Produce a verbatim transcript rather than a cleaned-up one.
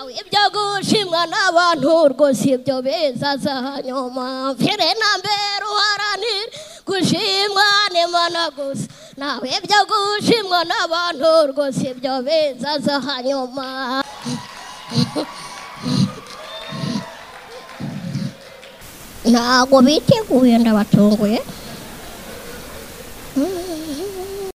nawe ibyo gushimwa n'abantu rwose ibyo bizaza hanyuma mfire na mbere uharanire gushimwa n'Imana gusa nawe ibyo gushimwa n'abantu rwose ibyo bizaza hanyuma ntago biteguye ndabatunguye